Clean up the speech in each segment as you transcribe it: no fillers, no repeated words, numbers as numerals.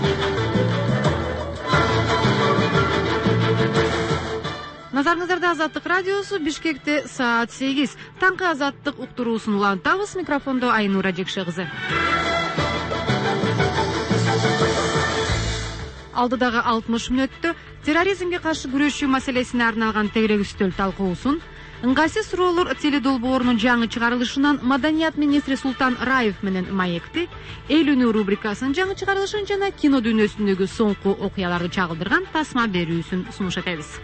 Назарыңыздарда Азаттык радиосу Бишкекте саат 8. Таңкы Азаттык уктуруусун улантабыз. Микрофондо Айнура Жекше кызы. Алдыдагы 60 мүнөттө терроризмге каршы күрөшүү маселесине арналган тегерек үстөл талкуусун, ыңгайсыз суроолор теледолбоорунун жаңы чыгарылышынан Маданият министри Султан Раев менен маекти, эл үнү рубрикасынын жаңы чыгарылышын жана кино дүйнөсүндөгү соңку окуяларды чагылдырган тасма берүүсүн сунуш этебиз.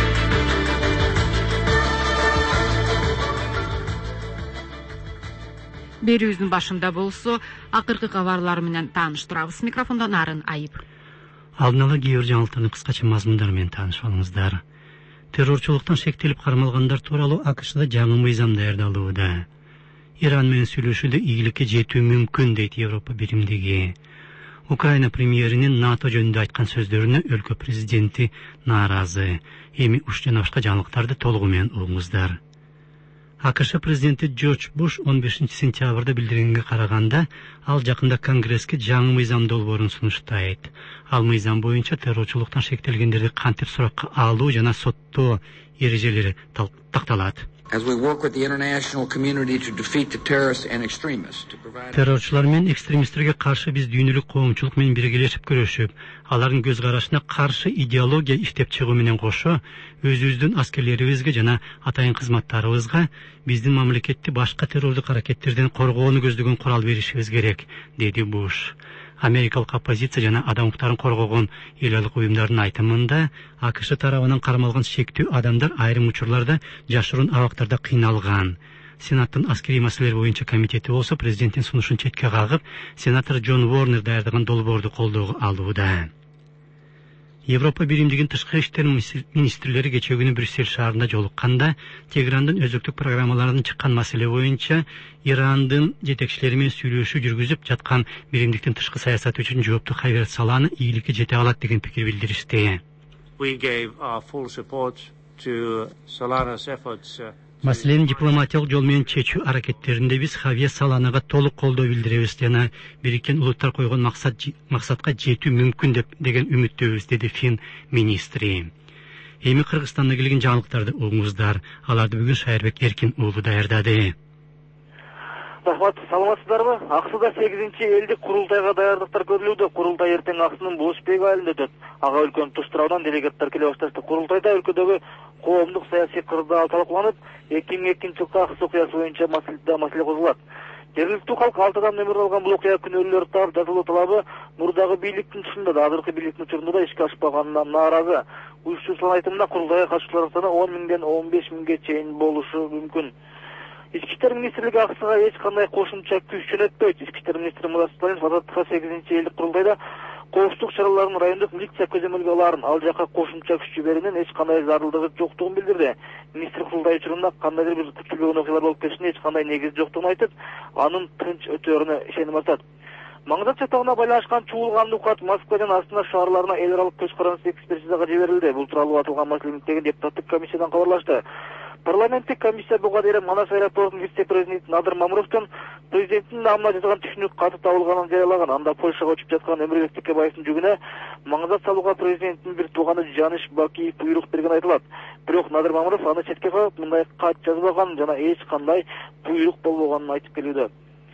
Берүүбүздүн башында болсо акыркы кабарлар менен тааныштырабыз. Микрофондо Нарын Айып. Алдын ала кээ бир жаңылыктардын кыскача мазмундары менен таанышып алыңыздар. Террорчулуктан шектелип кармалгандар тууралуу АКШда жаңы мыйзам даярдалууда. Иран менен сүйлөшүүдө ийгиликке жетүү мүмкүн дейт Европа биримдиги. Украина премьеринин НАТО жөнүндө айткан сөздөрүнө өлкө президенти нааразы. Эми уш жана башка жаңылыктарды толугу менен угуңуздар. АКШ президенти Джордж Буш 15 сентябрда билдиргенге караганда, ал жакында Конгресске жаңы мыйзам долбоорун сунуштайт. Ал мыйзам боюнча террорчулуктан шектелгендерди кантип суракка алуу жана соттоо эрежелери такталат. Террорчулар менен экстремисттерге каршы биз дүйнөлүк коомчулук менен биргелешип күрөшүп, алардын көз карашына каршы идеология иштеп чыгуу менен кошо, өзүбүздүн аскерлерибизге жана атайын кызматтарыбызга биздин мамлекетти башка террорлук аракеттерден коргоону көздөгөн курал беришибиз керек, деди Буш. Америкалык оппозиция жана адам укуктарын коргогон эл алык уюмдардын айтымында, АКШ тарабынан кармалган шектүү адамдар айрым учурларда жашыруун абактарда кыйналган. Сенаттын аскерий маселелер боюнча комитети болсо президенттин сунушун четке кагып, сенатор Джон Уорнер даярдаган долбоорду колдоого алууда. Европа биримдигинин тышкы иштер министрлери кечээ күнү Брюссель шаарында жолукканда, Тегерандын өзөктүк программаларынан чыккан маселе боюнча Ирандын жетекчилери менен сүйлөшүү жүргүзүп жаткан биримдиктин тышкы саясаты үчүн жооптуу Хавьер Солана ийгиликке жете алат деген пикир билдиришти. Маселени дипломатиялык жол менен чечүү аракеттеринде биз Хавьер Соланага толук колдоо билдиребиз жана Бириккен Улуттар койгон максатка жетүү мүмкүн деген үмүттөбүз, деди Фин министри. Эми Кыргызстандан келген жаңылыктарды угуңуздар. Аларды бүгүн Шайырбек Эркин уулу даярдады. Рахмат, саламатсыздарбы? Аксыда 8-чи элдик курултайга даярдыктар көрүлүүдө. Курултай эртең Аксынын Бошбек айылында өтөт. Ага өлкөнүн туш тарабынан делегаттар келе башташты. Курултайда өлкөдөгү коомдук саясий кырдаал талкууланып, 2002 жылкы Аксы окуясы боюнча маселе козголот. Жергиликтүү калк алтыдан нөмүр алган бул окуя күнөөлөлөрдү таап жазылуу талабы мурдагы бийликтин тышында да азыркы бийликтин учурунда да ишке ашпаганынан нааразы. Уюштуруучулар айтымында курултайга катышуучулардын саны 10 миңден 15 миңге чейин болушу мүмкүн. Ички иштер министрлиги Аксыга эч кандай кошумча күч жөнөтпөйт. Ички иштер министри Мурат Сталин Азаттыкка 8-чи элдик курултайда коопсуздук чараларын райондук милиция көзөмөлгө аларын, ал жака кошумча күч жиберүүнүн эч кандай зарылдыгы жоктугун билдирди. Министр курултай учурунда кандайдыр бир күтүлбөгөн окуялар болуп кетишине эч кандай негиз жоктугун айтып, анын тынч өтөөрүнө ишеним артат. Маңызат чатагына байланышкан чуулган укат Москва жана Астана шаарларына эл аралык көз карандысыз экспертизага жиберилди. Бул тууралуу аталган маселени депутаттык комиссиядан кабарлашты. Парламенттик комиссия буга дейин Манас аэропортунун вице-президенти Надыр Мамуровдон президенттин намына жазган түшүнүк каты табылганын жарыялаган. Анда Польшага учуп жаткан Өмүрбек Текебаевдин жүгүнө маңызат салууга президенттин бир тууганы Жаныш Бакиев буйрук берген айтылат. Бирок Надыр Мамуров аны четке коюп, мындай кат жазбаган жана эч кандай буйрук болбоганын айтып келүүдө.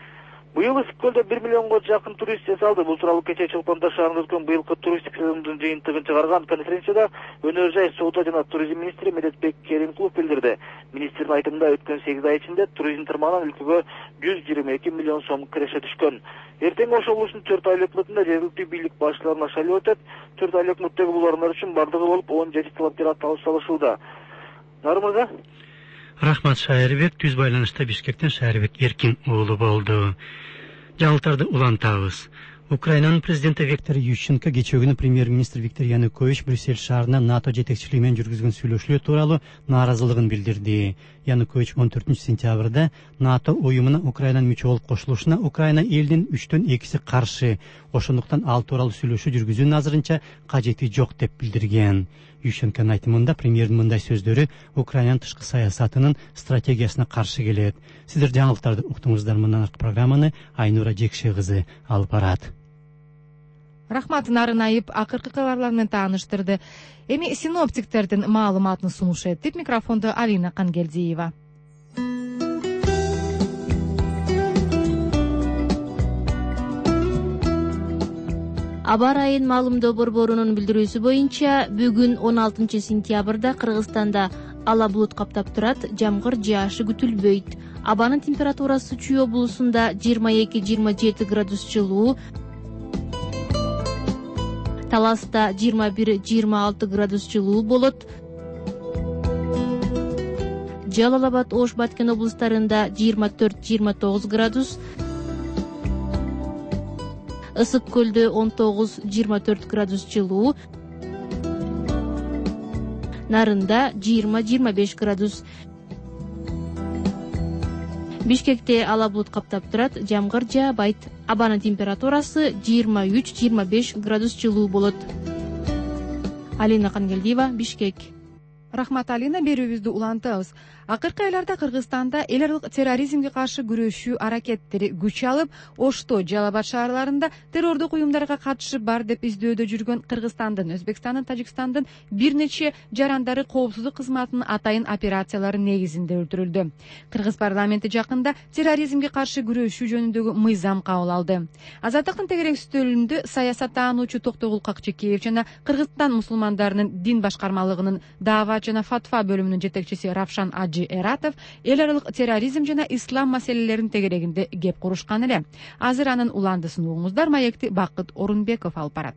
Быйыл Ысык-Көлдө 1 миллионго жакын турист жасалды. Бул тууралуу кечээ Чолпон Таш шаарында өткөн быйылкы туристик сезондун жыйынтыгын чыгарган конференцияда өнөр жай, соода жана туризм министри Медетбек Керимкулов билдирди. Министрдин айтымында өткөн 8 ай ичинде туризм тармагынан өлкөгө 122 миллион сом киреше түшкөн. Эртең ошол ушун 4 айлык мөөнөтүндө жергиликтүү бийлик башчыларына шайлоо өтөт. 4 айлык мөөнөттөгү бул орундар үчүн бардыгы болуп 17 талапкер аталышууда. Нармырза? Рахмат, Шайырбек. Түз байланышта Бишкектен Шайырбек Эркин уулу болду. Жаңылыктарды улантабыз. Украинанын президенти Виктор Ющенко кечээ күнү премьер-министр Виктор Янукович Брюссель шаарында НАТО жетекчилиги менен жүргүзгөн сүйлөшүүлөр тууралуу нааразылыгын билдирди. Янукович 14 сентябрда НАТО уюмуна Украинанын мүчө болуп кошулушуна Украина элдин 3төн 2си каршы. Ошондуктан ал тууралуу сүйлөшүү жүргүзүүнүн азырынча кажети жок деп билдирген. Ющенконун айтымында премьердин мындай сөздөрү Украинанын тышкы саясатынын стратегиясына каршы келет. Сиздер жаңылыктарды уктуңуздар. Мындан аркы программаны Айнура Жекше кызы алып барат. Рахмат, Нарын Айып акыркы кабарлар менен тааныштырды. Эми синоптиктердин маалыматын сунуш этип, микрофонду Алина Кангелдиева. Аба ырайын маалымдоо борборунун билдирүүсү боюнча, бүгүн 16 сентябрда Кыргызстанда ала булут каптап турат, жамгыр жаашы күтүлбөйт. Абанын температурасы Чүй облусунда 22-27 градус жылуу, Таласта 21-26 градус жылуу болот. Жалал Абад, Ош, Баткен облустарында 24-29 градус, Ысык көлдө 19-24 градус жылуу, Нарында 20-25 градус. Бишкекте ала булут каптап турат, жамгыр жаабайт. Абанын температурасы 23-25 градус жылуу болот. Алина Кангелдиева, Бишкек. Рахмат, Алина, берүүбүздү улантабыз. Акыркы айларда Кыргызстанда эл аралык терроризмге каршы күрөшүү аракеттери күч алып, Ошто, Жалал Абад шаарларында террордук уюмдарга катышы бар деп издөөдө жүргөн Кыргызстандын, Өзбекстандын, Тажикстандын бир нече жарандары коопсуздук кызматынын атайын операциялары негизинде өлтүрүлдү. Кыргыз парламенти жакында терроризмге каршы күрөшүү жөнүндөгү мыйзам кабыл алды. Азаттыктын тегерек үстөлүндө саясаттануучу Токтогул Какчекеев жана Кыргызстан мусулмандарынын дин башкармалыгынын даава жана фатва бөлүмүнүн жетекчиси Равшан Эратов эл аралык терроризм жана ислам маселелерин тегерегинде кеп курушкан эле. Азыр анын уландысын угуңуздар, маекти Бакыт Орунбеков алып барат.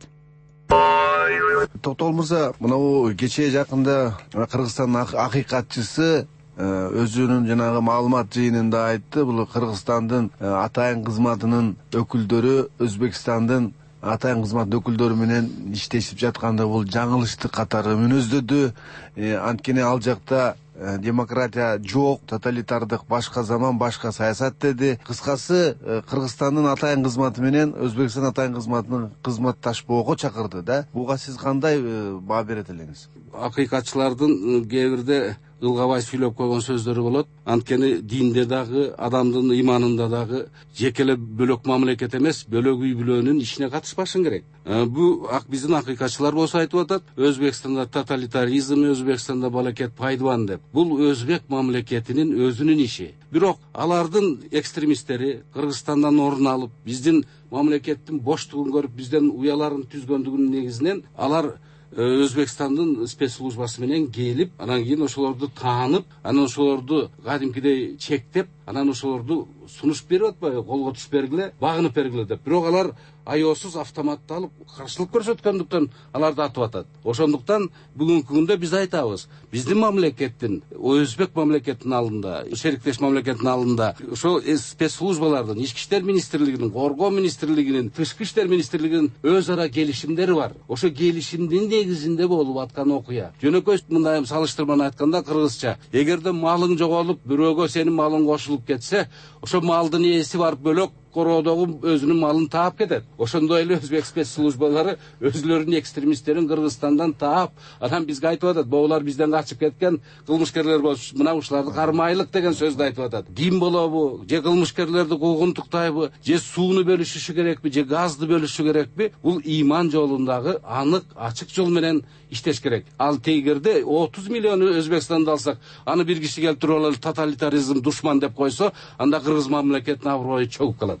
Токтогул мырза, мынау кечээ жакында Кыргызстандын акыйкатчысы өзүнүн жанагы маалымат жыйынында айтты. Бул Кыргызстандын атайын кызматынын өкүлдөрү Өзбекстандын атайын кызмат өкүлдөрү менен иштешип жатканда бул жаңылыштык катары мүнөздөдү. Анткени ал жакта демократия жок, тоталитардык башка заман, башка саясат деди. Кыскасы, Кыргызстандын атайын кызматы менен Өзбекстан атайын кызматынын кызматташпоого чакырды да. Буга сиз кандай баа берет элеңиз? Акыйкатчылардын кээ бирде ылгабай сүйлөп койгон сөздөрү болот. Анткени динде дагы, адамдын иманында дагы жекеле бөлөк мамлекет эмес, бөлөк үй бүлөнүн ишине катышпашың керек. Бу биздин акыйкатчылар болсо айтып атат, Өзбекстанда тоталитаризм, Өзбекстанда балекет пайдабан деп. Бул өзбек мамлекетинин өзүнүн иши. Бирок алардын экстремисттери Кыргызстандан орун алып, биздин мамлекеттин боштугун көрүп, бизден уяларын түзгөндүгүнүн негизинен алар Өзбекстандын спецслужбасы менен келип, анан кийин ошолорду таанып, анан ошолорду кадимкидей чектеп, анан ошолорду сунуш берип атпайбы, колго туш бергиле, багынып бергиле деп. Бирок алар айоосуз автоматты алып каршылык көрсөткөндүктөн аларды атып атат. Ошондуктан бүгүнкү күндө биз айтабыз, биздин мамлекеттин, өзбек мамлекетинин алдында, шериктеш мамлекеттин алдында ошо спецслужбалардын, ички иштер министрлигинин, коргоо министрлигинин, тышкы иштер министрлигинин өз ара келишимдери бар. Ошо келишимдин негизинде болуп аткан окуя. Жөнөкөй мындай салыштырманы айтканда кыргызча, эгерде малың жоголуп, бирөөгө сенин малың кошулуп кетсе, ошо малдын ээси барып бөлөк короодогу өзүнүн малын таап кетет. Ошондой эле өзбек спецслужбалары өзүлөрүнүн экстремисттерин Кыргызстандан таап, анан бизге айтып атат, булар бизден качып кеткен кылмышкерлер болуп, мына ушуларды кармайлык деген сөздү айтып атат. Дин болобу, же кылмышкерлерди куугунтуктайбы, же сууну бөлүшүшү керекпи, же газды бөлүшүшү керекпи? Бул иман жолундагы анык, ачык жол менен иштеш керек. Ал тегерде 30 миллион Өзбекстанды алсак, аны бир киши келип туруп алып тоталитаризм душман деп койсо, анда Кыргыз мамлекетинин аброю чөгүп калат.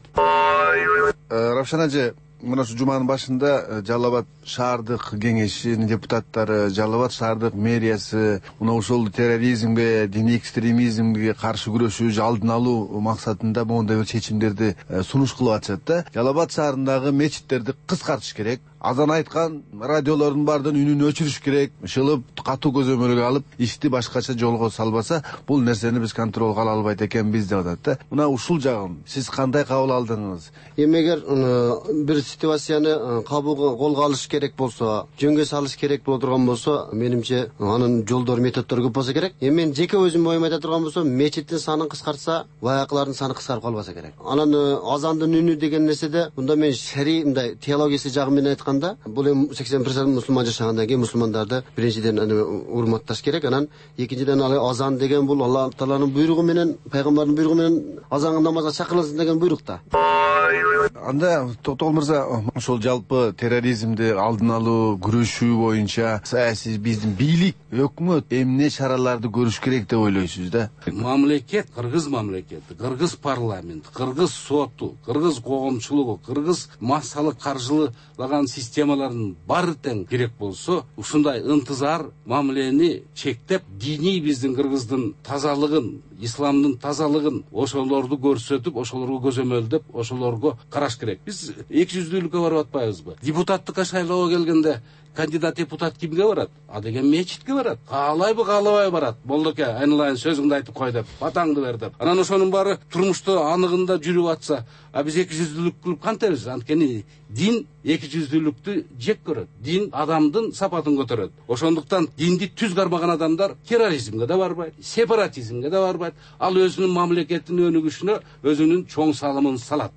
Равшан ажы, мына ушу жуманын башында Жалал Абад шаардык кеңешинин депутаттары, Жалал Абад шаардык мэриясы мына ошол терроризмге, диний экстремизмге каршы күрөшүү алдын алуу максатында моундай чечимдерди сунуш кылып атышат да. Жалал Абад шаарындагы мечиттерди кыскартыш керек. Азан айткан радиолордун баардын үнүн өчүрүш керек. Шылып, катуу көзөмөлгө алып, ишти башкача жолго салбаса, бул нерсени биз контролго ала албайт экенбиз деп атат да. Мына ушул жагын сиз кандай кабыл алдыңыз? Эмегер бир ситуацияны колго алыш керек болсо, жөнгө салыш керек боло турган болсо, менимче анын жолдору, методдору көп болсо керек. Мен жеке өзүм оюм айта турган болсо, мечиттин санын кыскартса, баякылардын саны кыскарып калбаса керек. Анан азандын үнү деген нерседе, мында мен шари мындай теологиясы жагы менен айтканда, бул эми 80% мусулман жашагандан кийин мусулмандарды биринчиден урматташ керек. Анан экинчиден азан деген бул Алла Тааланын буйругу менен, пайгамбардын буйругу менен азан намазга чакырылсын деген буйрук да. Анда Токтогул мырза, ошол жалпы терроризмди алдын алуу, күрөшүү боюнча саясий биздин бийлик, өкмөт эмне чараларды көрүш керек деп ойлойсуз да? Мамлекет, кыргыз мамлекети, кыргыз парламент, кыргыз соту, кыргыз коомчулугу, кыргыз массалык каржылаган системаларын баары тең керек болсо, ушундай ынтызар мамилени чектеп, диний биздин кыргыздын тазалыгын, исламдын тазалыгын ошолорду көрсөтүп, ошолорго көзөмөлдөп, ошолорго караш керек. Биз эки жүздүүлүккө барып атпайбызбы? Депутаттыкка шайлоого келгенде кандидат депутат кимге барат? А деген мечитке барат. Каалайбы, каалабай барат. Болдоке, айналайын сөзүңдү айтып кой деп, батаңды бер деп. Анан ошонун баары турмушта аныгында жүрүп атса, а биз эки жүздүүлүк кылып кантебиз? Анткени дин эки жүздүүлүктү жек көрөт. Дин адамдын сапатын көтөрөт. Ошондуктан динди түз кармаган адамдар терроризмге да барбайт, сепаратизмге да барбайт. Ал өзүнүн мамлекетинин өнүгүшүнө өзүнүн чоң салымын салат.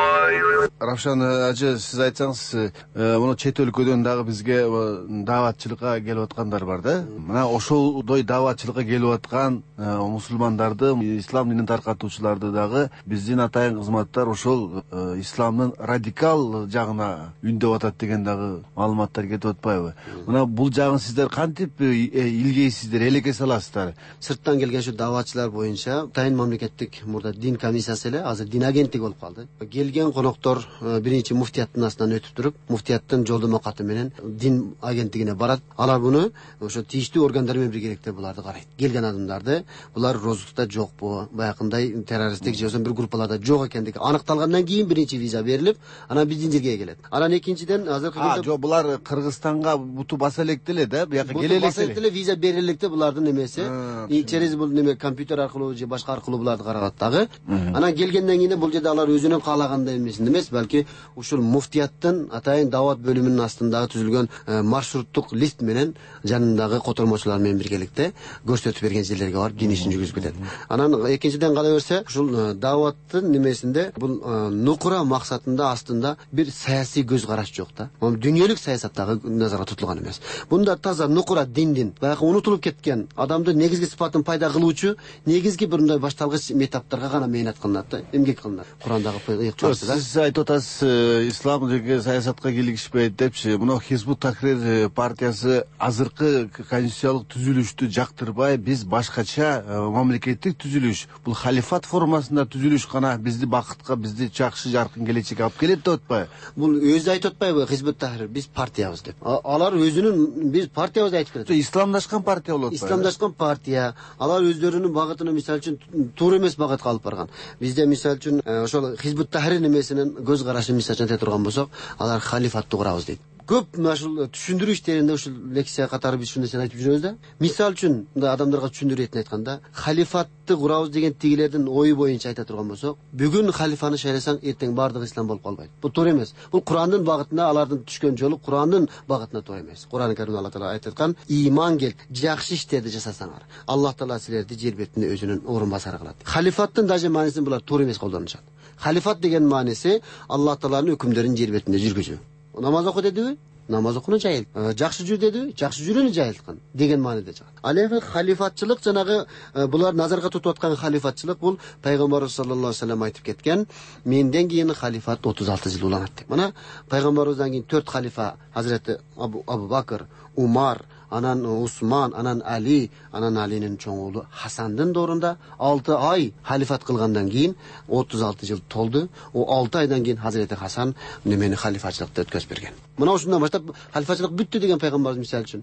Равшан ажы, сиз айтсаңыз, муну чет өлкөдөн дагы бизге дааватчылыкка келип аткандар бар да. Мына ошолдой дааватчылыкка келип аткан мусулмандарды, ислам динин таркатуучуларды дагы биздин атайын кызматтар ошол исламдын радикал жагына үндөп атат деген дагы маалыматтар кетип атпайбы? Мына бул жагын сиздер кантип илгейсиздер, элекке саласыздар? Сырттан келген ушу дааватчылар боюнча атайын мамлекеттик мурда дин комиссиясы эле азыр дин агенттиги болуп калды. Келген коноктор биринчи муфтияттын астынан өтүп туруп, муфтияттын жолдомо каты менен дин агенттигине барат. Алар буну ошо тийиштүү органдар менен биргеликте буларды карайт. Келген адамдарды булар розукта жокпу, баягындай террористтик же бир группаларда жок экендиги аныкталгандан кийин биринчи виза берилип, анан биздин жерге келет. Анан экинчиден азыркы күндө жок, булар Кыргызстанга буту баса электе эле да, бияка келе электе виза берилекте булардын эмеси. Через бул неме компьютер аркылуу же башка аркылуу буларды каралат дагы. Анан келгенден кийин бул жерде алар өзүнүн каалагандай эмес, балки ушул муфтияттын атайын даават бөлүмүнүн астындагы түзүлгөн маршруттук лист менен жанындагы котормочулар менен биргеликте көрсөтүп берген жерлерге барып дин ишин жүргүзүп кетет. Анан экинчиден кала берсе, ушул дааваттын немесинде бул нукура максатында астында бир саясий көз караш жок да. Дүйнөлүк саясаттагы назарга тутулган эмес. Бунда таза нукура диндин баягы унутулуп кеткен адамды негизги сыпатын пайда кылуучу негизги бириндай башталгыч метаптарга гана мээнет кылынат да, эмгек кылынат. Курандагы сиз айтып атасыз, ислам деги саясатка кийлигишпейт депчи. Мына Хизбут Тахрир партиясы азыркы конституциялык түзүлүштү жактырбай, биз башкача мамлекеттик түзүлүш, бул халифат формасында түзүлүш гана бизди бакытка, бизди жакшы жаркын келечекке алып келет деп атпайбы? Бул өзү айтып атпайбы Хизбут Тахрир биз партиябыз деп. Алар өзүнүн биз партиябыз айтып келет. Исламдашкан партия болот. Исламдашкан партия. Алар өздөрүнүн багытын мисалы үчүн туура эмес багытка алып барган. Бизде мисалы үчүн ошол Хизбут Тахрир немесинин көз карашын мисалы үчүн айта турган болсок, алар халифатты курабыз дейт. Көп ушул түшүндүрүү иштеринде ушул лекция катары биз ушул нерсени айтып жүрөбүз да. Мисалы үчүн мындай адамдарга түшүндүрөтүн айтканда, халифатты курабыз деген тигилердин ою боюнча айта турган болсок, бүгүн халифаны шайласаң, эртең баардыгы ислам болуп калбайт. Бул туура эмес. Бул Курандын багытына, алардын түшкөн жолу Курандын багытына туура эмес. Куран-ы Каримде Алла Таала айтып аткан: "Иман кел, жакшы иштерди жасасаңар, Аллах Таала силерди жер бетинде өзүнүн орун басары кылат." Халифаттын даже маанисин булар туура эмес колдонушат. Халифат деген мааниси Аллах Тааланын өкүмдөрүн жер бетинде жүргүзүү. Намаз оку дедиби? Намаз окууну жайыл. Жакшы жүр дедиби? Жакшы жүрүүнү жайылткан деген мааниде чыгат. Ал эми халифатчылык жанагы булар назарга тутуп аткан халифатчылык бул пайгамбарыбыз саллаллаху алейхи вассалам айтып кеткен: "Менден кийин халифат 36 жыл уланат" деп. Мына пайгамбарыбыздан кийин 4 халифа Hazreti Абу Бакыр, Умар, анан Усман, анан Али, анан Алинин чоң уулу Хасандын доорунда 6 ай халифат кылгандан кийин 36 жыл толду. О 6 айдан кийин Hazreti Хасан немени халифатчылыкты өткөзүп берген. Мына ушундан баштап халифатчылык бүттү деген пайгамбарыбыз мисал үчүн.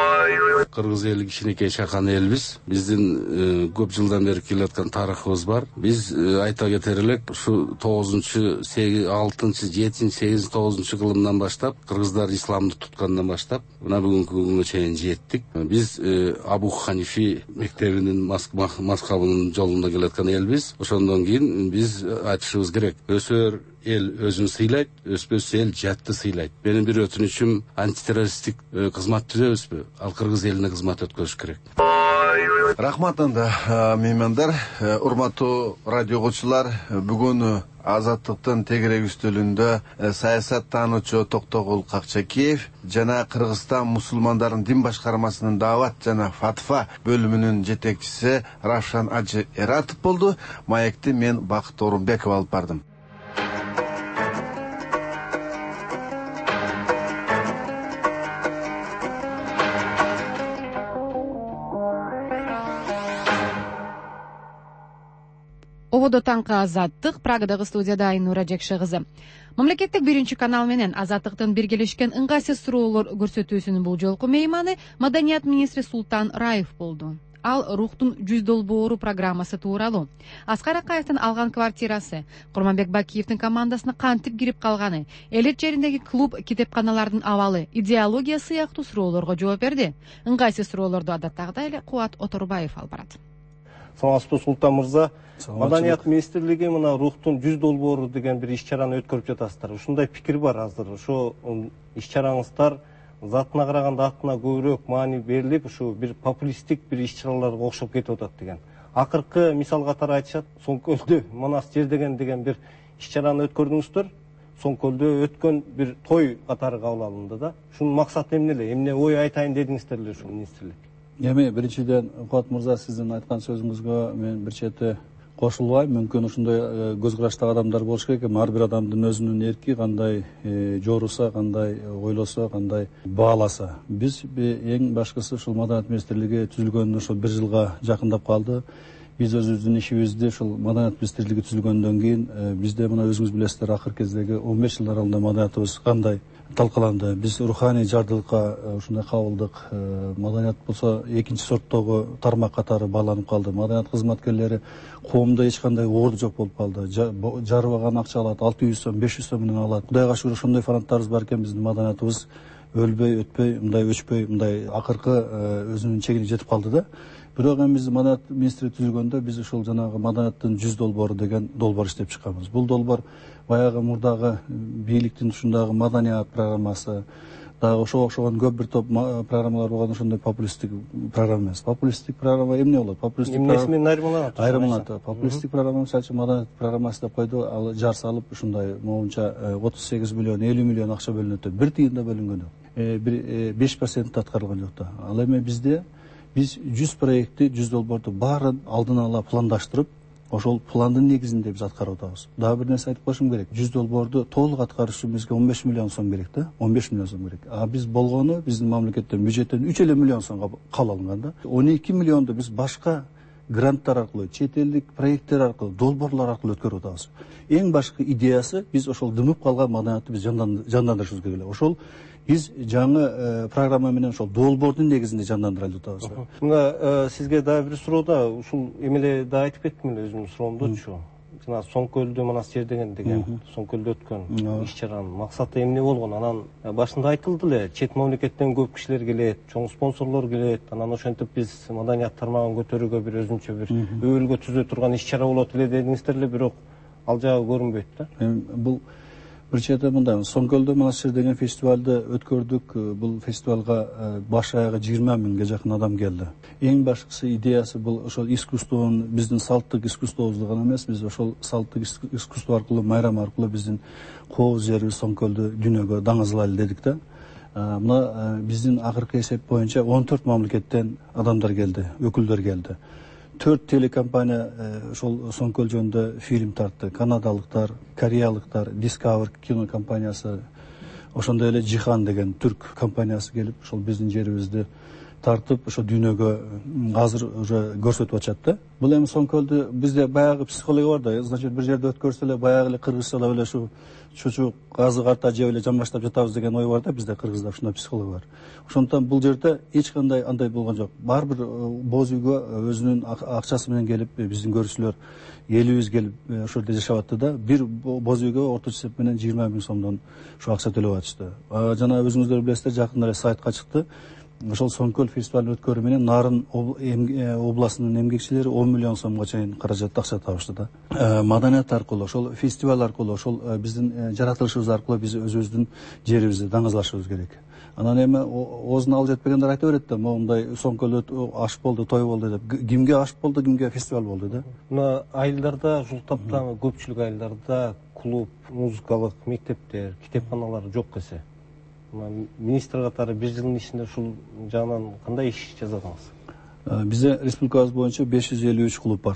Кыргыз эли кичинекей чакан элбиз. Биздин көп жылдан бери келаткан тарыхыбыз бар. Биз айта кетер элек, ушу 9-6, 7, 8, 9 кылымдан баштап кыргыздар исламды туткандан баштап мына бүгүнкү күнгө чейин жеттик. Биз Абу Ханифи мектебинин мазхабынын жолунда келаткан элбиз. Ошондон кийин биз айтышыбыз керек: өсөр эл өзүн сыйлайт, өспөс эл жатты сыйлайт. Менин бир өтүнүчүм, антитеррористтик кызмат түзөбүзбү? Ал кыргыз элине кызмат өткөзүш керек. Рахмат анда меймандар, урматтуу радио угуучулар, бүгүн Азаттыктын тегерек үстөлүндө саясаттануучу Токтогул Какчакеев жана Кыргызстан мусулмандардын дин башкармасынын даават жана фатва бөлүмүнүн жетекчиси Равшан Ажы Эратов болду. Маекти мен Бакыт Орунбеков алып бардым. Ободо таңкы Азаттык, Прагадагы студияда Айнура Жекши кызы. Мамлекеттик 1-канал менен Азаттыктын биргелешкен ыңгайсыз суроолор көрсөтүүсүнүн бул жолку мейманы Маданият министри Султан Раев болду. Ал рухтун 100 долбоору программасы тууралуу, Аскар Акаевдин алган квартирасы, Курманбек Бакиевдин командасына кантип кирип калганы, элет жериндеги клуб, китепканалардын абалы, идеология сыяктуу суроолорго жооп берди. Ыңгайсыз суроолорду адаттагыдай эле Кубат Оторбаев алып барат. Саламатсызбы Султан мырза. Маданият министрлиги мына рухтун 100 долбоору деген бир иш-чараны өткөрүп жатасыздар. Ушундай пикир бар азыр. Ошо иш-чараңыздар затына караганда атына көбүрөөк маани берилип, ушу бир популисттик бир иш-чараларга окшоп кетип атат деген. Акыркы мисал катары айтышат, Соңкөлдө Манас жер деген бир иш-чараны өткөрдүңүздөр. Соңкөлдө өткөн бир той катары кабыл алынды да. Ушунун максаты эмне эле? Эмне ой айтайын дедиңиздер эле ушу министрлик? Эми биринчиден Кубат мырза, сиздин айткан сөзүңүзгө мен бир чети кошулбайм. Мүмкүн ушундай көз караштагы адамдар болуш керек. Ар бир адамдын өзүнүн эрки, кандай жоруса, кандай ойлосо, кандай бааласа. Биз эң башкысы ушул Маданият министрлиги түзүлгөнүнө ошо 1 жылга жакындап калды. Биз өзүбүздүн ишибизди ушул Маданият министрлиги түзүлгөндөн кийин бизде мына өзүңүз билесиздер, акыркы кездеги 15 жыл аралыгында маданиятыбыз кандай талкаланды. Биз руханий жардылыкка ушундай кабылдык. Маданият болсо экинчи сорттогу тармак катары бааланып калды. Маданият кызматкерлери коомдо эч кандай орду жок болуп калды. Жарыбаган акча алат, 600 сом, 500 сом менен алат. Кудайга шүгүр ошондой фронттарыбыз бар экен. Биздин маданиятыбыз өлбөй, өтпөй, мындай өчпөй, мындай акыркы өзүнүн чегине жетип калды да. Бирок эми биз Маданият министри түзүлгөндө биз ушул жанагы Маданияттын 100 долбоору деген долбоор иштеп чыкканбыз. Бул долбоор баягы мурдагы бийликтин ушундагы маданият программасы, дагы ошого окшогон көп бир топ программалар болгон, ошондой популисттик программа эмес. Популисттик программа эмне болот? Популисттик эмнеси менен айырмаланат? Айырмаланат. Популисттик программа мисалы үчүн Маданият программасы деп койду, ал жар салып ушундай моунча 38 миллион, 50 миллион акча бөлүнөт. Бир тыйын да бөлүнгөн жок. Бир 5% аткарылган жок да. Ал эми биз 100 проектти, 100 долбоорду баарын алдын ала пландаштырып, ошол пландын негизинде биз аткарып атабыз. Дагы бир нерсе айтып коюшум керек. 100 долбоорду толук аткарыш үчүн бизге 15 миллион сом керек да. 15 миллион сом керек. А биз болгону биздин мамлекеттен бюджеттен 3 миллион сомго кабыл алынган да. 12 миллионду биз башка гранттар аркылуу, чет элдик проекттер аркылуу, долбоорлор аркылуу өткөрүп атабыз. Эң башкы идеясы биз ошол дымып калган маданиятты биз жандандырышыбыз керек эле. Ошол биз жаңы программа менен ошол долбоордун негизинде жандандыралы деп атабыз. Мына сизге дагы бир суроо да, ушул эмеле да айтып кеттим эле өзүмдүн суроомдочу. Жана Соңкөлдө Манас жер деген Соңкөлдө өткөн иш-чаранын максаты эмне болгон? Анан башында айтылды эле, чет мамлекеттен көп кишилер келет, чоң спонсорлор келет. Анан ошентип биз маданият тармагын көтөрүүгө бир өзүнчө бир өбөлгө түзө турган иш-чара болот эле дедиңиздер эле, бирок ал жагы көрүнбөйт да. Бул бир чети мындай, Соңкөлдө Манас жер деген фестивалды өткөрдүк. Бул фестивалга баш аягы 20 миңге жакын адам келди. Эң башкысы идеясы бул ошол искусствонун, биздин салттык искусствобузду гана эмес, биз ошол салттык искусство аркылуу, майрам аркылуу биздин кооз жерибиз Соңкөлдү дүйнөгө даңазалайлы дедик да. Мына биздин акыркы эсеп боюнча 14 мамлекеттен адамдар келди, өкүлдөр келди. 4 телекомпания ошол Соңкөл жөнүндө фильм тартты. Канадалыктар, кореялыктар, Discover кино компаниясы, ошондой эле Жихан деген түрк компаниясы келип, ошол биздин жерибизди тартып, ошо дүйнөгө азыр уже көрсөтүп атышат да. Бул эми Соңкөлдү бизде баягы психология бар да, значит бир жерде өткөрсө эле баягы эле кыргызчалап эле ушу чучук азы карта жеп эле жамбаштап жатабыз деген ой бар да, бизде кыргызда ушундай психология бар. Ошондуктан бул жерде эч кандай андай болгон жок. Бар бир боз үйгө өзүнүн акчасы менен келип, биздин көрүүчүлөр элибиз келип ошол жерде жашап атты да. Бир боз үйгө орточо эсеп менен 20 миң сомдон ушу акча төлөп атышты. Жана өзүңүздөр билесиздер, жакында эле сайтка чыкты. ошол Соңкөл фестивалын өткөрүү менен Нарын областынын эмгекчилери 10 миллион сомго чейин каражат акча табышты да. Маданият аркылуу, ошол фестиваль аркылуу, ошол биздин жаратылышыбыз аркылуу биз өзүбүздүн жерибизди даңазлашыбыз керек. Анан эми оозуна ал жетпегендер айта берет да, моундай Соңкөлдө аш болду, той болду деп. Кимге аш болду, кимге фестиваль болду да. Мына айылдарда, ушул таптагы көпчүлүк айылдарда клуб, музыкалык мектептер, китепканалар жок эсе. Министр катары бир жылдын ичинде ушул жагынан кандай иш жасадыңыз? Бизде республикабыз боюнча 553 клуб бар.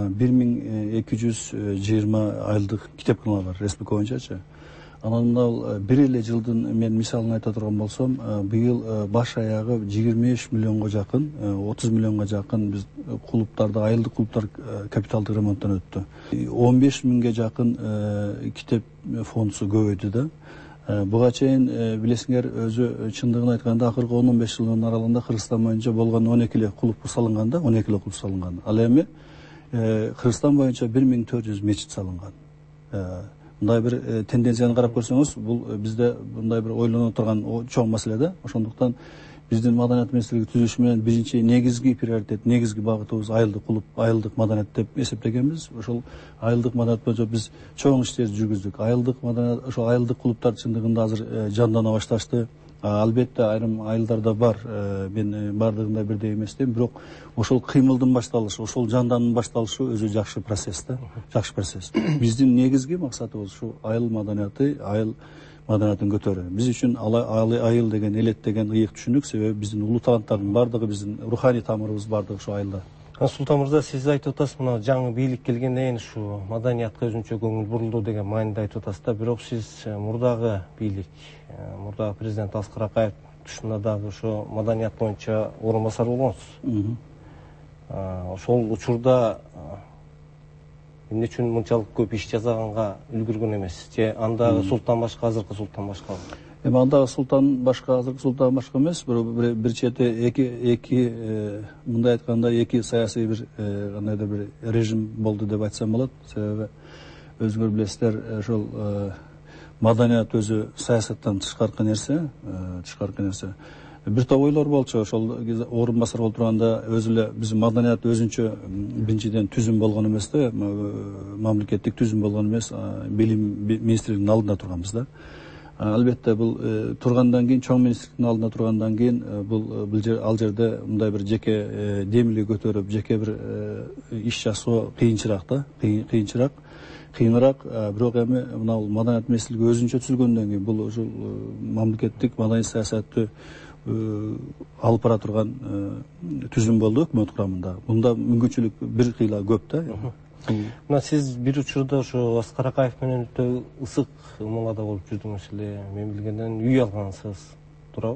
1220 айылдык китепканалар бар республика боюнчачы. Анан мына бир эле жылдын мен мисалын айта турган болсом, быйыл баш аягы 23 миллионго жакын, 30 миллионго жакын биз клубтарда, айылдык клубтар капиталдык ремонттон өттү. 15 миңге жакын китеп фондусу көбөйдү да. Буга чейин билесиңер, өзү чындыгын айтканда акыркы 10-15 жылдын аралыгында Кыргызстан боюнча болгон 12 эле клуб салынган да, 12 эле клуб салынган. Ал эми Кыргызстан боюнча 1400 мечит салынган. Мындай бир тенденцияны карап көрсөңүз, бул бизде мындай бир ойлоно турган чоң маселе да. Ошондуктан биздин маданият министрлиги түзүшү менен биринчи негизги приоритет, негизги багытыбыз айылдык клуб, айылдык маданият деп эсептегенбиз. Ошол айылдык маданият боюнча биз чоң иштерди жүргүздүк. Айылдык маданият, ошол айылдык клубтар чындыгында азыр жандана башташты. Албетте айрым айылдарда бар, мен бардыгында бирдей эмес дейм, бирок ошол кыймылдын башталышы, ошол жанданын башталышы өзү жакшы процесс да, жакшы процесс. Биздин негизги максатыбыз ушу айыл маданияты, айыл маданиятын көтөрүү. Биз үчүн айыл деген, элет деген ыйык түшүнүк, себеби биздин улуу таланттардын бардыгы, биздин руханий тамырыбыз бардыгы ушу айылда. Султан мырза, сиз айтып атасыз, мына жаңы бийлик келгенден кийин ушу маданиятка өзүнчө көңүл бурулду деген маанидә айтып атасыз да, бирок сиз мурдагы бийлик, мурдагы президент Аскар Акаев тушунда дагы ошо маданият боюнча орун басар болгонсуз. Ошол учурда эмне үчүн мынчалык көп иш жасаганга үлгүргөн эмес? Же андагы султан башка, азыркы султан башка? Эми андагы султан башка, азыркы султан башка эмес, бир чети эки мындай айтканда эки саясий бир кандайдыр бир режим болду деп айтсам болот. Себеби өзүңөр билесиздер, ошол маданият өзү саясаттан тышкаркы нерсе, бир топ ойлор болчу. Ошол орун басар болуп турганда өзү эле биздин маданият өзүнчө биринчиден түзүм болгон эмес да, мамлекеттик түзүм болгон эмес, билим министрлигинин алдында турганбыз да. Албетте бул тургандан кийин, чоң министрликтин алдында тургандан кийин ал жерде мындай бир жеке демилге көтөрүп, жеке бир иш жасоо кыйынчыраак да, кыйыныраак. Бирок эми мына маданият министрлиги өзүнчө түзүлгөндөн кийин бул ушул мамлекеттик маданий саясатты алып бара турган түзүм болду өкмөт курамында. Мында мүмкүнчүлүк бир кыйла көп да. Мына сиз бир учурда ошо Аскар Акаев менен өтө ысык ымалада болуп жүрдүңүз эле. Мен билгенден үй алгансыз, туурабы?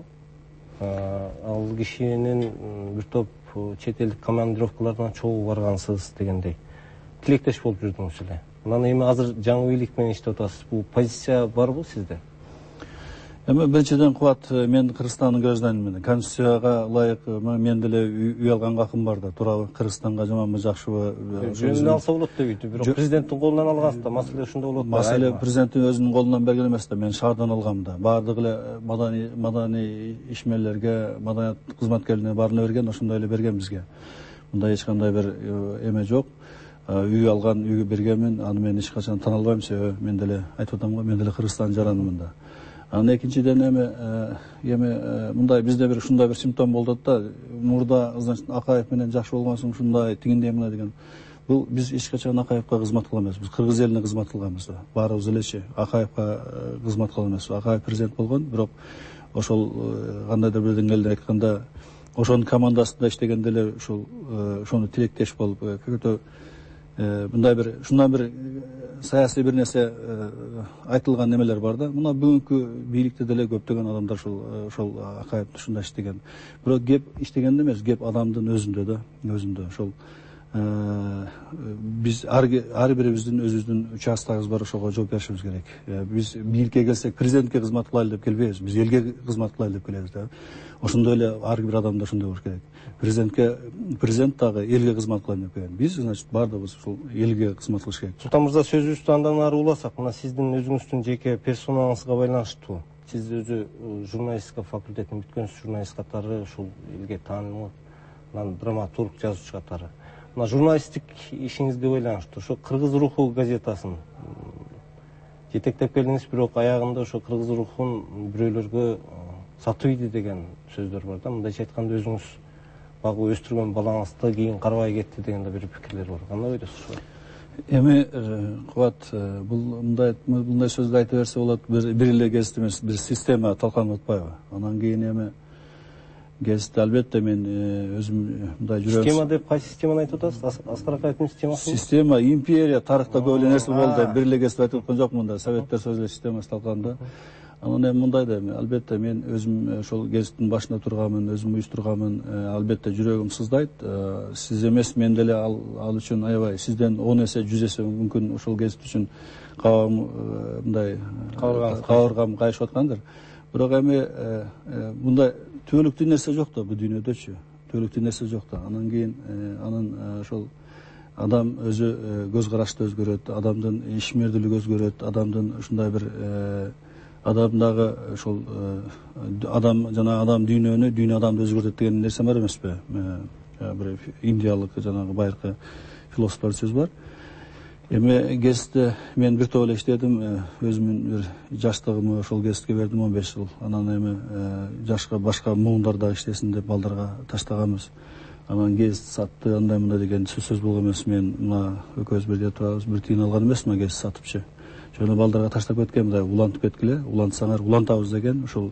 Ал кишинин бир топ чет элдик командировкалардан чогуу баргансыз дегендей. Тилектеш болуп жүрдүңүз эле. Анан эми азыр жаңы бийлик менен иштеп атасыз. Бул позиция барбы сизде? Эми биринчиден кубат, мен Кыргызстандын гражданинимин. Конституцияга ылайык мен деле үй алганга акым бар да, туурабы? Кыргызстанга жаманбы, жакшыбы? Жөнүнө алса болот деп үйдү, бирок президенттин колунан алгансыз да, маселе ошондо болот. Маселе президенттин өзүнүн колунан берген эмес да, мен шаардан алгам да. Баардык эле маданий ишмерлерге, маданият кызматкерлерине баарына берген, ошондой эле берген бизге. Мындай эч кандай бир эме жок. Үй алган, үйгө бергенмин, аны мен эч качан тана албайм, себеби мен деле айтып атам го, мен деле Кыргызстандын жаранымын да. Анан экинчиден эми мындай бизде бир ушундай бир симптом болду да, мурда значит Акаев менен жакшы болгон соң ушундай тигиндей мына деген. Бул биз эч качан Акаевка кызмат кыла эмеспиз. Биз кыргыз элине кызмат кылганбыз. Баарыбыз элечи Акаевка кызмат кыла эмеспиз. Акаев президент болгон, бирок ошол кандайдыр бир деңгээлде айтканда ошонун командасында иштегенде эле ошону тилектеш болуп көтө мындай бир ушундан бир саясий бир нерсе айтылган немелер бар да. Мына бүгүнкү бийликте деле көптөгөн адамдар ошол Акаев ушундай иштеген. Бирок кеп иштегенде эмес, кеп адамдын өзүндө да, өзүндө. Ошол биз ар бирибиздин өзүбүздүн участогубуз бар, ошого жооп беришибиз керек. Биз бийликке келсек, президентке кызмат кылайлы деп келбейбиз, биз элге кызмат кылайлы деп келебиз да. Ошондой эле ар бир адамда ошондой болуш керек. Президент дагы элге кызмат кылайын деп келген. Биз, значит, баардыгыбыз ушул элге кызмат кылыш керек. Султан мырза, сөзүбүздү андан ары уласак, мына сиздин өзүңүздүн жеке персоналыңызга байланыштуу. сиз өзү журналистика факультетин бүткөнсүз, журналист катары ушул элге таанымал драматург, жазуучу катары. Мына журналисттик ишиңизге байланыштуу ошо Кыргыз руху газетасын жетектеп келдиңиз, бирок аягында ошо Кыргыз рухун бирөөлөргө сатып ийди деген сөздөр бар да. Мындайча айтканда өзүңүз багып өстүргөн балаңызды кийин карабай кетти деген да бир пикирлер бар. Кандай ойдосуз? Эми Кубат, бул мындай сөздү айта берсе болот, бир эле гезит эмес, бир система талканып атпайбы? Анан кийин эми гезитти албетте мен өзүм мындай жүрөм. Система деп кайсы системаны айтып атасыз? Аскар Акаевдин системасы? Система, империя, тарыхта көп эле нерсе болду. Бир эле гезит айтып аткан жокмун да. Советтер Союзу системасы талканды. Анан эми мындай да, албетте мен өзүм ошол гезиттин башында турганмын, өзүм уюштурганмын, албетте жүрөгүм сыздайт. Сиз эмес, мен деле ал үчүн аябай сизден 10 эсе, 100 эсе мүмкүн ошол гезит үчүн мындай кабыргам кайышып аткандыр. Бирок эми мындай түбөлүктүү нерсе жок да бул дүйнөдөчү. Түбөлүктүү нерсе жок да. Анан кийин анын ошол адам өзү көз карашты өзгөрөт, адамдын ишмердүүлүгү өзгөрөт, адамдын ушундай бир адамдагы ошол адам жана адам дүйнөнү, дүйнө адамды өзгөртөт деген нерсе бар эмеспи? Бир индиялык жанагы байыркы философтор сөз бар. Эми гезитте мен бир топ эле иштедим, өзүмдүн бир жаштыгымды ошол гезитке бердим, 15 жыл. Анан эми жашка башка муундарда иштесин деп балдарга таштаганбыз. Анан гезит сатты, андай мындай деген сөз болгон эмес. Мен мына экөөбүз бирге турабыз, бир тыйын алган эмесмин гезит сатыпчы. Жана балдарга таштап кеткем, мындай улантып кеткиле, улантсаңар улантабыз деген, ошол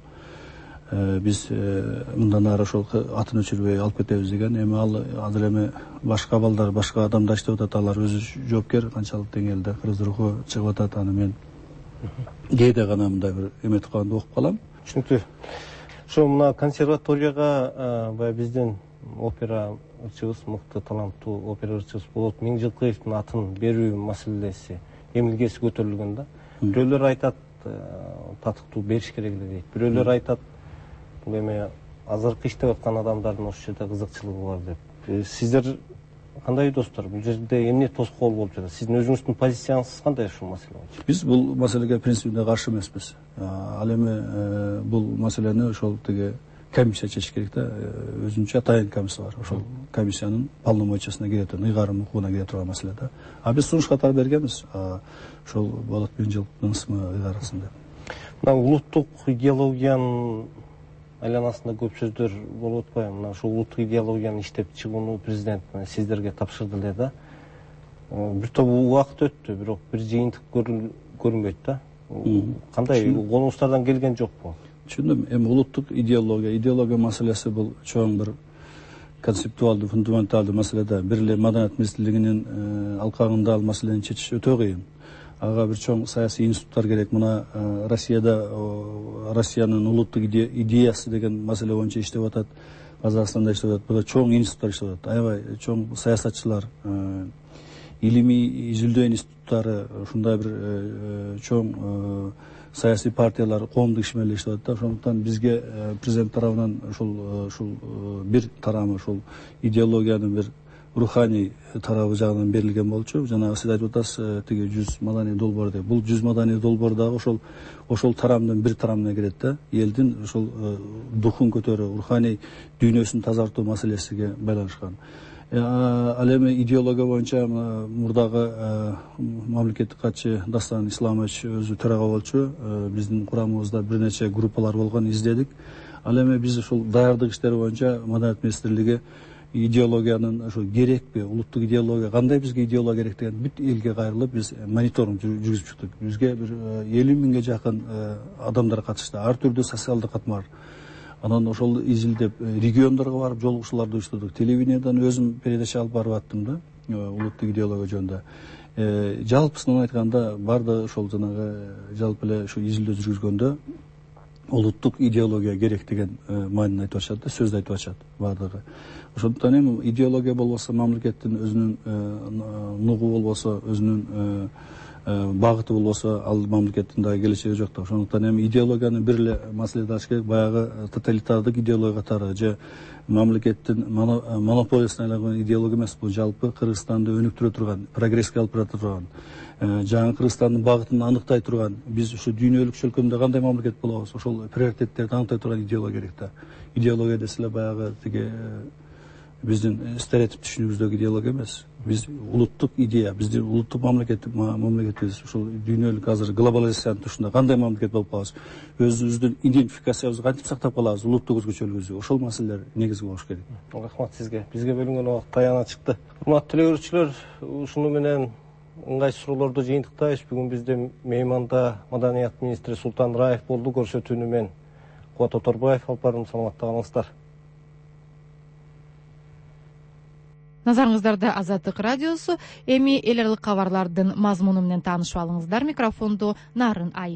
биз мындан ары ошол атын өчүрбөй алып кетебиз деген. Эми ал азыр эми башка балдар, башка адамдар иштеп атат, алар өзү жоопкер, канчалык деңгээлде Кыргыз руху чыгып атат, аны мен кээде гана мындай бир эметип калганда окуп калам. Түшүнүктүү. Ошо мына консерваторияга баягы биздин опера ырчыбыз, мыкты таланттуу опера ырчыбыз Болот Миңжилкыевдин атын берүү маселеси, эмилгеси көтөрүлгөн да. Бирөөлөр айтат, татыктуу бериш керек эле дейт. Бирөөлөр айтат, бул эми азыркы иштеп аткан адамдардын ошол жерде кызыкчылыгы бар деп. Сиздер кандай достор? Бул жерде эмне тоскоол болуп жатат? Сиздин өзүңүздүн позицияңыз кандай ушул маселе боюнча? Биз бул маселеге принципинде каршы эмеспиз. Ал эми бул маселени ошол тиги комиссия чечиш керек да. Өзүнчө атайын комиссия бар. Ошол комиссиянын полномочиясына кире, ыйгарым укугуна кире турган маселе да. Биз сунуш катары бергенбиз. Ошол Болот Миңжилкыевдин ысымы ыйгарылсын деп. Мына улуттук идеологиянын айланасында көп сөздөр болуп атпайбы? Мына ошол улуттук идеологияны иштеп чыгууну президент сиздерге тапшырды эле да. Бир топ убакыт өттү, бирок бир жыйынтык көрүнбөйт да. Кандай колуңуздардан келген жокпу? Түшүндүм. Эми улуттук идеология маселеси бул чоң бир концептуалдуу, фундаменталдуу маселе да. Бир эле маданият министрлигинин алкагында ал маселени чечиш өтө кыйын. Ага бир чоң саясий институттар керек. Мына Россияда Россиянын улуттук идеясы деген маселе боюнча иштеп атат. Казакстанда иштеп атат. Бул чоң институттар иштеп атат. Аябай чоң саясатчылар, илимий изилдөө институттары, ушундай бир чоң саясий партиялар, коомдук ишмерлер иштеп атат. Ошондуктан бизге президент тарабынан ушул бир тарамы ушул идеологиянын бир руханий тарабы жагынан берилген болчу. Жана сиз айтып атасыз, тиги 100 маданий долбоор деп. Бул 100 маданий долбоор дагы ошол тарамдын бир тарамына кирет да. Элдин ошол духун көтөрүү, руханий дүйнөсүн тазартуу маселесиге байланышкан. Ал эми идеология боюнча мурдагы мамлекеттик катчы Дастан Исламович өзү төрага болчу. Биздин курамыбызда бир нече группалар болгон, издедик. Ал эми биз ушул даярдык иштери боюнча маданият министрлиги идеологиянын ошо керекпи, улуттук идеология кандай бизге идеология керек деген бүт элге кайрылып биз мониторинг жүргүзүп чыктык. Бизге бир 50 миңге жакын адамдар катышты, ар түрдүү социалдык катмар. Анан ошол изилдеп региондорго барып жолугушууларды уюштурдук. Телевидениеден өзүм передача алып барып аттым да, улуттук идеология жөнүндө. Жалпысынан айтканда баардыгы ошол жанагы жалпы эле ушу изилдөө жүргүзгөндө улуттук идеология керек деген маанини айтып атышат да, сөздү айтып атышат баардыгы. Ошондуктан эми идеология болбосо, мамлекеттин өзүнүн нугу болбосо, өзүнүн багыты болбосо ал мамлекеттин дагы келечеги жок да. Ошондуктан эми идеологияны бир эле маселеде ачык керек, баягы тоталитардык идеология катары же мамлекеттин монополиясына айланган идеология эмес. Бул жалпы Кыргызстанды өнүктүрө турган, прогресске алып бара турган, жаңы Кыргызстандын багытын аныктай турган, биз ушу дүйнөлүк чөлкөмдө кандай мамлекет болобуз, ошол приоритеттерди аныктай турган идеология керек да. Идеология десе эле баягы тиги биздин стереотип түшүнүгүбүздөгү идеология эмес. Биз улуттук идея, биздин улуттук мамлекетибиз ушул дүйнөлүк азыр глобализациянын тушунда кандай мамлекет болуп калабыз, өзүбүздүн идентификациябызды кантип сактап калабыз, улуттук өзгөчөлүгүбүздү, ошол маселелер негизги болуш керек. Рахмат сизге. Бизге бөлүнгөн убакыт таяна чыкты. Урматтуу теле көрүүчүлөр, ушуну менен ыңгайсыз суроолорду жыйынтыктайбыз. Бүгүн бизде мейманда Маданият министри Султан Раев болду. Көрсөтүүнү мен Кубат Оторбаев алып бардым. Саламатта калыңыздар. Назарыңыздарда Азаттык радиосу. Эми эл аралык кабарлардын мазмуну менен таанышып алыңыздар. Микрофондо Нарын Айым.